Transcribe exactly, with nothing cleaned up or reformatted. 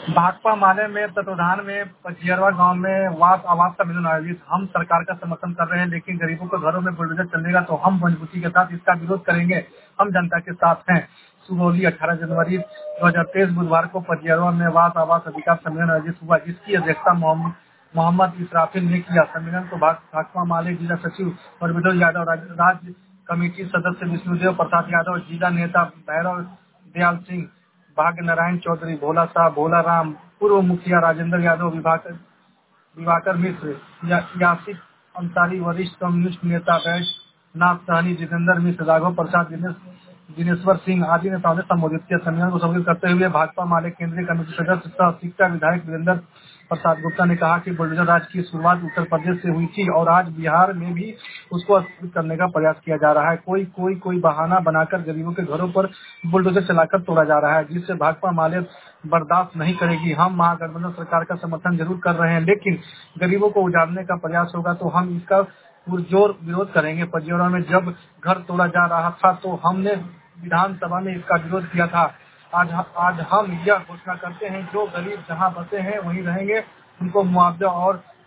भाकपा माले में तत्वाधान में पचियरवा गांव में वास आवास का मिलन आयोजित। हम सरकार का समर्थन कर रहे हैं, लेकिन गरीबों के घरों में बुलडोजर चलेगा तो हम मजबूती के साथ इसका विरोध करेंगे। हम जनता के साथ हैं। सुगौली अठारह जनवरी दो हजार तेईस बुधवार को पचियरवा में वास आवास अधिकार सम्मेलन आयोजित हुआ, जिसकी अध्यक्षता मोहम्मद मोहम्मद इसराफिल ने किया। सम्मेलन को भाकपा माले जिला सचिव और विनोद यादव, राज्य कमेटी सदस्य विष्णुदेव प्रसाद यादव, जिला नेता भैरव दयाल सिंह, भाग्य नारायण चौधरी, भोला साहब, भोला राम, पूर्व मुखिया राजेंद्र यादव, विभाकर दिवाकर मिश्र, या, यासिक अंसारी, वरिष्ठ कम्युनिस्ट नेता बैजनाथ सहनी, जितेंद्र मिश्र, राघव प्रसाद, दिनेश दिनेश्वर सिंह आदि नेताओं ने संबोधित किया। सम्मेलन को संबोधित करते हुए भाकपा माले केंद्रीय कमेटी सदस्य सह शिक्षा विधायक वीरेंद्र प्रसाद गुप्ता ने कहा कि बुलडोजर राज की शुरुआत उत्तर प्रदेश से हुई थी और आज बिहार में भी उसको स्थापित करने का प्रयास किया जा रहा है। कोई कोई कोई बहाना बनाकर गरीबों के घरों पर बुलडोजर चलाकर तोड़ा जा रहा है, जिससे भाकपा माले बर्दाश्त नहीं करेगी। हम महागठबंधन सरकार का समर्थन जरूर कर रहे हैं, लेकिन गरीबों को उजाड़ने का प्रयास होगा तो हम इसका पुरजोर विरोध करेंगे। पजियौरा में जब घर तोड़ा जा रहा था तो हमने विधानसभा में इसका विरोध किया था। आज आज हम यह घोषणा करते हैं, जो गरीब जहां बसे हैं वहीं रहेंगे, उनको मुआवजा और